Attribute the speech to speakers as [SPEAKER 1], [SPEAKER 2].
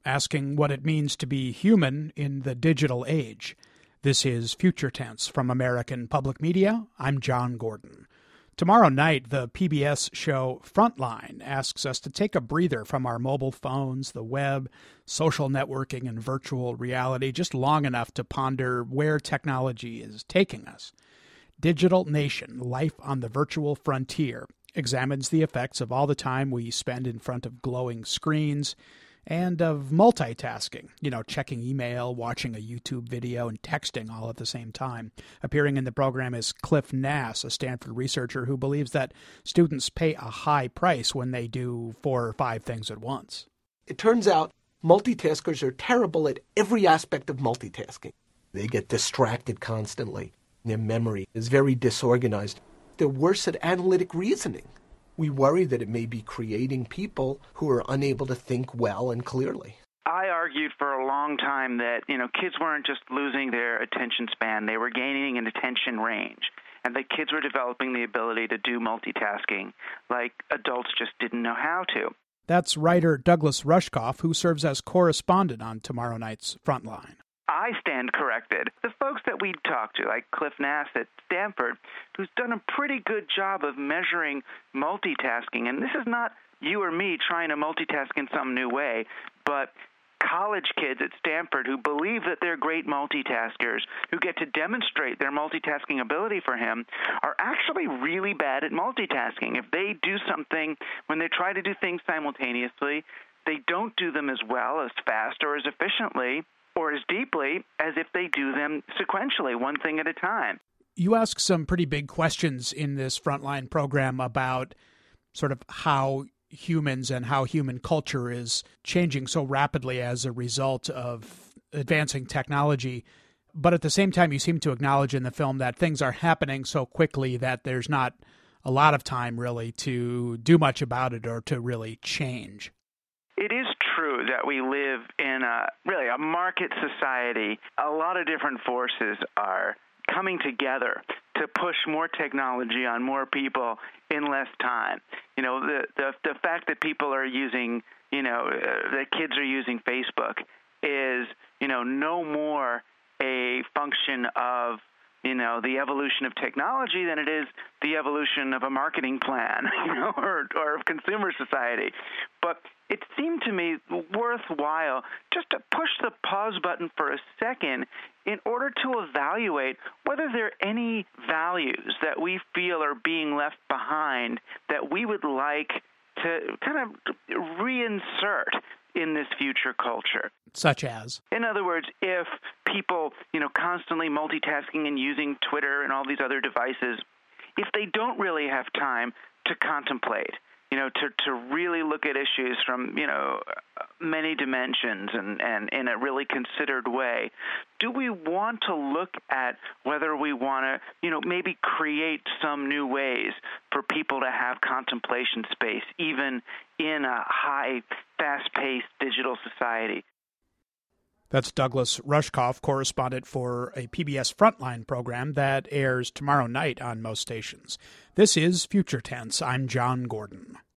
[SPEAKER 1] asking what it means to be human in the digital age. This is Future Tense from American Public Media. I'm John Gordon. Tomorrow night, the PBS show Frontline asks us to take a breather from our mobile phones, the web, social networking, and virtual reality just long enough to ponder where technology is taking us. Digital Nation, Life on the Virtual Frontier, examines the effects of all the time we spend in front of glowing screens and of multitasking, checking email, watching a YouTube video, and texting all at the same time. Appearing in the program is Cliff Nass, a Stanford researcher who believes that students pay a high price when they do 4 or 5 things at once.
[SPEAKER 2] It turns out multitaskers are terrible at every aspect of multitasking. They get distracted constantly. Their memory is very disorganized. They're worse at analytic reasoning. We worry that it may be creating people who are unable to think well and clearly.
[SPEAKER 3] I argued for a long time that, kids weren't just losing their attention span, they were gaining an attention range. And that kids were developing the ability to do multitasking like adults just didn't know how to.
[SPEAKER 1] That's writer Douglas Rushkoff, who serves as correspondent on tomorrow night's Frontline.
[SPEAKER 3] I stand corrected. The folks that we talk to, like Cliff Nass at Stanford, who's done a pretty good job of measuring multitasking, and this is not you or me trying to multitask in some new way, but college kids at Stanford who believe that they're great multitaskers, who get to demonstrate their multitasking ability for him, are actually really bad at multitasking. If they do something, when they try to do things simultaneously, they don't do them as well, as fast, or as efficiently, or as deeply as if they do them sequentially, one thing at a time.
[SPEAKER 1] You ask some pretty big questions in this Frontline program about sort of how humans and how human culture is changing so rapidly as a result of advancing technology. But at the same time, you seem to acknowledge in the film that things are happening so quickly that there's not a lot of time really to do much about it or to really change.
[SPEAKER 3] It is true that we live in a market society. A lot of different forces are coming together to push more technology on more people in less time. The fact that people are using, that kids are using Facebook is, no more a function of the evolution of technology than it is the evolution of a marketing plan, or of consumer society. But it seemed to me worthwhile just to push the pause button for a second in order to evaluate whether there are any values that we feel are being left behind that we would like to kind of reinsert in this future culture.
[SPEAKER 1] Such as?
[SPEAKER 3] In other words, if people, constantly multitasking and using Twitter and all these other devices, if they don't really have time to contemplate, to really look at issues from, many dimensions and in a really considered way, do we want to look at whether we want to, maybe create some new ways for people to have contemplation space, even in a high, fast-paced digital society?
[SPEAKER 1] That's Douglas Rushkoff, correspondent for a PBS Frontline program that airs tomorrow night on most stations. This is Future Tense. I'm John Gordon.